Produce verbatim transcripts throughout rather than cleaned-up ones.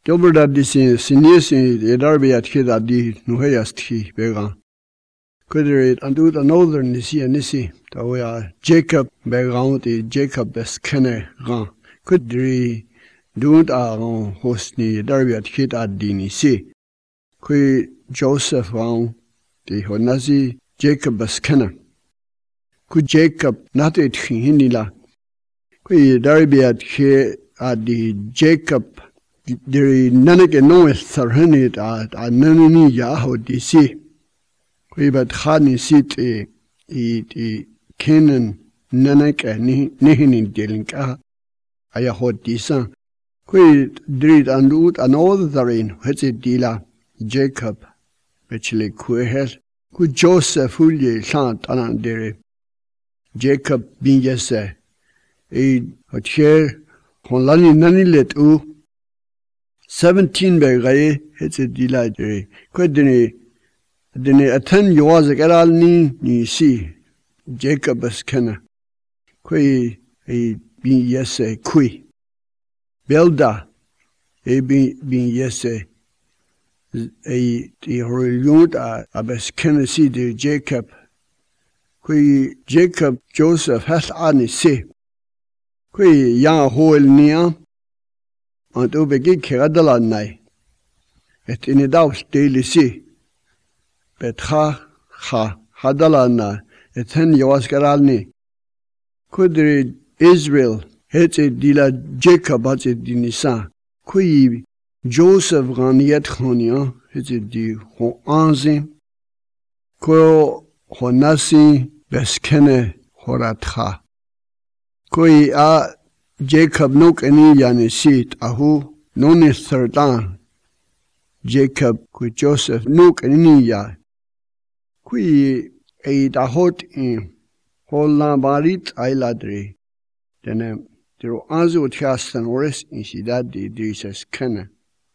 Gilbert disi sinisi edarbi atkid adi nuhayasti bega. Kudrit andu the northern nisi nisi tawya Jacob begaun di Jacob beskene gan. Kudri dunt a hosni edarbi atkid adi nisi. Kui Joseph gan di honasi Jacob beskene. Ku Jacob natit hinila. Kui edarbi atkid adi Jacob Diri nanake no sarhanit at a nanini yaho disi. We but hani sit e e Canaan nanake nihini delinka ayahot disa. We did andut an all therein, hetze dila Jacob, actually kuehel. Ku Joseph hulye sant anandere. Jacob bin yese. E hotcher honlani nani let u. Seventeen begaye hetse dilajere. Kudini dini atan yuwazak eral ni ni si Jacob askena. Kui e bin yese kui. Belda e bin bin yese e di horilyunt a abaskena si de Jacob. Kui Jacob Joseph has ani si. Kui yang hoel niya. Und ubegik keradala nai. Et in daus daily si. Bet ha ha hadala na. Et hen yawas garalni. Kudri Israel hetse dila Jacob hetse dinisa. Kui Joseph ganiet khonia hetse di ho anzi. Ko honasi beskene horatha. Kui a Jacob nuk ani yani sit ahu noni thirdan. Jacob ku Joseph nuk ani ya. Kui e dahot in hola barit ailadri. Dene dero anzu tiastan ores in sidad di dises kenne.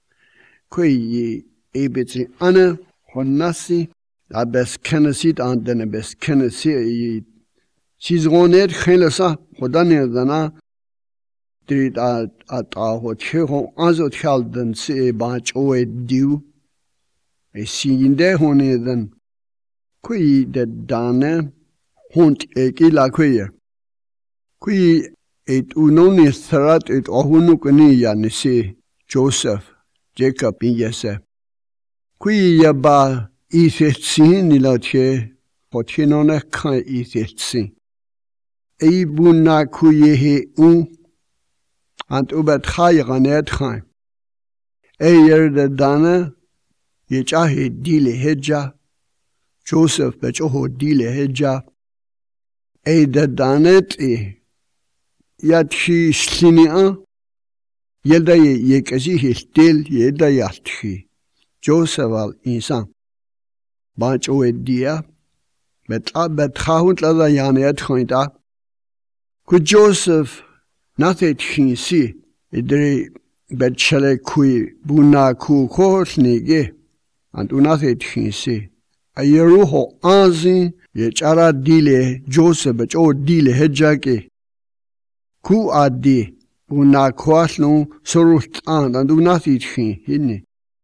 Kui e betri ana honasi a bes kenne sit an dene bes kenne si e sizronet khelasa hodane dana Did at at a hotel anzo tjalden se bach oe diu. E sinde hone den. Kui de dane hont ekila kuier. Kui et unoni thrat et ohunukuni yanisi Joseph, Jacob in yese. Kui yaba ithetsin nilatje, hotinone kan ithetsin. E buna kuyehe un. Ant ubet khayran et khay. Eyer de dana yechahe dile hedja. Joseph bechoho dile hedja. Ey de danet e yatchi slinia. Yelda ye yekezi histil yelda yatchi. Joseph al insan. Bancho edia. Bet abet khahut la yani et khayda. Ku Joseph Nate tchinsi, idri betchele kui buna ku kohosnige, and unate tchinsi. A yeruho anzi, yechara dile, Joseph becho dile hedjake. Ku adi, buna kohasno sorust and and unate tchin, hinni.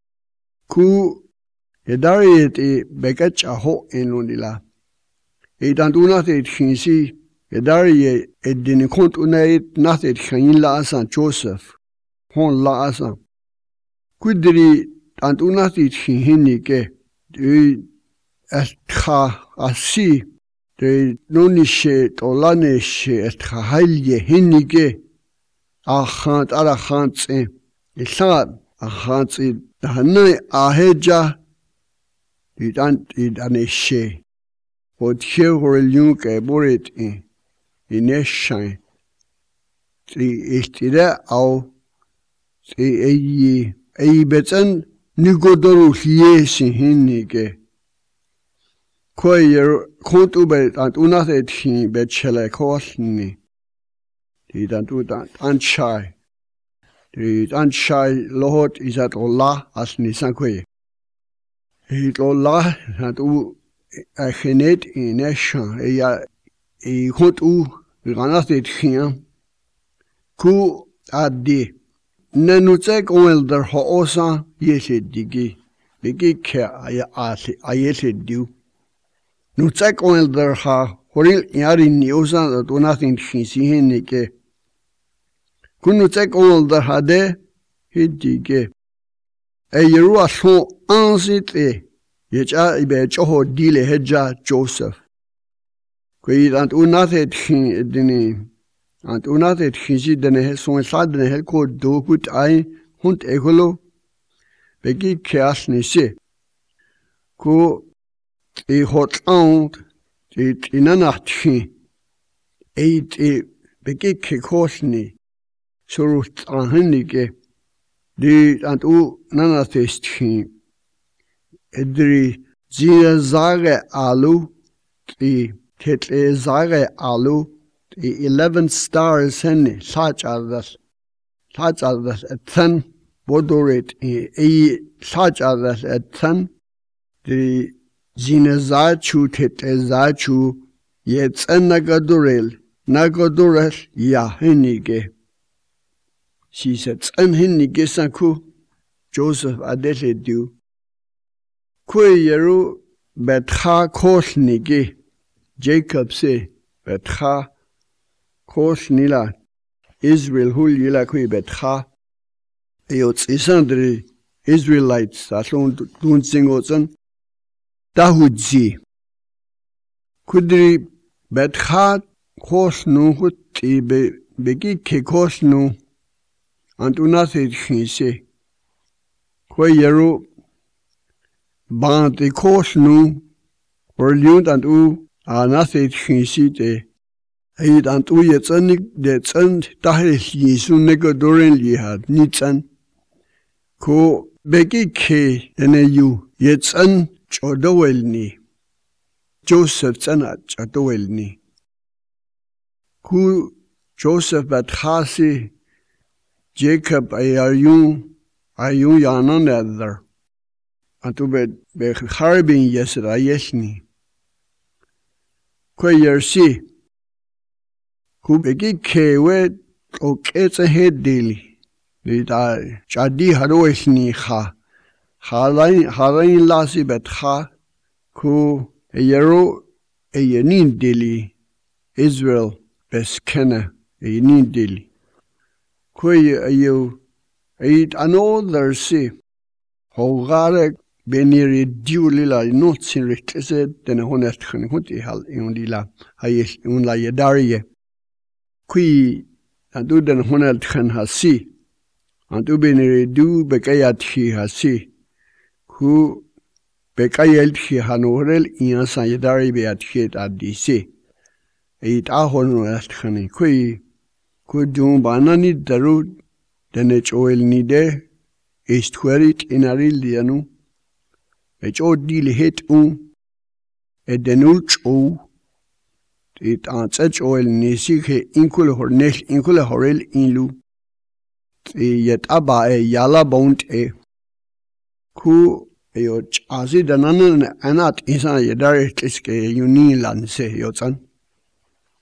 Ku yedari et bekach a ho in lundila. Et and unate tchinsi, Edari et dini kont unait natet chayin la asan Joseph, hon la asan. Kudri ant unatit hinni ke, de et cha asi, de nonishe tolaneshe et chahalye hinni ke, achant arachantse, isad achantse, dahane aheja, it ant it aneshe, what here were lunke borit in. Ineshain. Tri istira au tri eyi eyi betan nigodoru hiesi hinnike. Koyer kont ubet ant unatet hin betchele kosni. Di dan tu dan anchai. Di anchai lohot isat Allah asni sankoye. It Allah ant u achenet ineshan eya e kont u ganatet hin ku adi Nenutek onelder hoosa yese digi. Bigi ke ayese diu. Nutek onelder ha horil yari niosa that unatin shinsihenike. Kunutek onelder ha de hidige. E yeru ason ansite. Yecha ibe choho dile heja Joseph. Kwe ant unatet shin dini. Ant unatet shinsi dene son sadne hel ko do gut ai hund egolo. Begi keas nise. Ko e hot aunt it inanacht shin. Eit e begi ke kosni. Surut anhenike. Di ant u nanatest shin. Edri zia zage alu. I tetle zage alu. I eleven stars henni. Sach aldas. Sach aldas et ten. Bodoret i sach aldas et ten. Di zine zachu tetle zachu. Yet en nagadurel. Nagadurel ya hennige. She said, en hennige sanku. Joseph adele du. Kwe yeru betcha kosnige. Jacob se betcha kosnila. Israel hul yila kwe betcha. Eots isandri Israelites aslon dun singotzen. Dahudzi. Kudri betcha kosnu huti be begi ke kosnu. Antunase chinse. Kwe yeru Bant de kosnu, verliunt an u, anathet chinsite. Eit an u jetzenik de zend dahres Jesu negodoren lihad, nitzen. Ko begi ke ene yu, jetzen chodoelni. Joseph zenat chodoelni. Ku Joseph bat chasi, Jacob ayayun, ayun yanan edder. Antu be be harbin yesra yesni. Kwe yersi. Ku begi kewe o ketse hedili. Lita chadi haro esni ha. Halain halain lasi bet ha. Ku yero e yenin dili. Israel beskene e yenin dili. Kwe ayo eit another si. Hogare beniri diulila notsin riktese denne honet khun huti hal undila hayes unla yedariye kui andu den honet khan hasi andu beniri du bekayat hi hasi ku bekayel hi hanorel insa yedari beat hi adisi eit ahon rast khani kui ku dum banani daru denne choel nide ist huerit inaril dianu et o dile het un et denuch o it ansach oil nisike inkule hornel inkule horel inlu yet aba e yala bont e ku e o chazi danan anat isa yedare tiske unilan se yotan